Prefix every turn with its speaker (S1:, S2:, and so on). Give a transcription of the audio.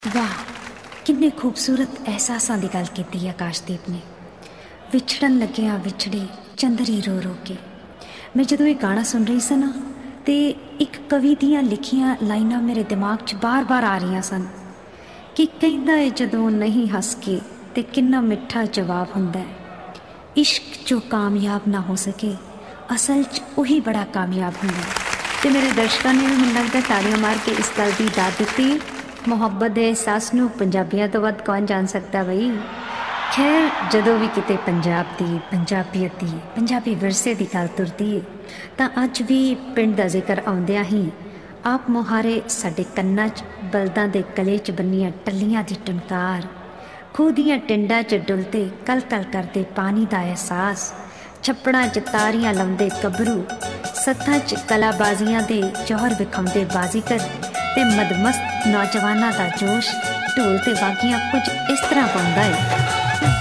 S1: वाह किन्ने खूबसूरत एहसासां दी गल कीती आकाशदीप ने। विछड़न लग्या विछड़े चंदरी रो रो के। मैं जदों ये गाना सुन रही सी ना तो एक कवि दियां लिखियां लाइनां मेरे दिमाग च बार बार आ रही सन कि कहंदा है जदों नहीं हस के ते किन्ना मिठा जवाब हुंदा है। इश्क जो कामयाब ना हो सके असल च उही बड़ा कामयाब हुंदा है। ते मेरे दर्शकों ने भी मैनूं लगदा ताड़ियां मार के इस गल दी दाद दित्ती। मुहब्बत के एहसास नूं पंजाबियां तो वध कौन जान सकता बई। खैर जदों भी किते पंजाब दी पंजाबीयत दी पंजाबी विरसे की गल तुरदी है तां अज भी पिंड दा जिक्र आउंदियां ही आप मुहारे साडे कन्नां च बलदां दे गले च बन्नियां टल्लियां दी टनकार, खूह दियां टिंडां च डुलदे कल कल करदे पानी दा एहसास, छप्पड़ां च तारियां लाउंदे गभरू, सत्थां च कलाबाजियां दे जौहर विखाउंदे बाजीगर ते मदमस्त नौजवानां दा जोश ढोल ते बागियां कुछ इस तरह पाउंदा है।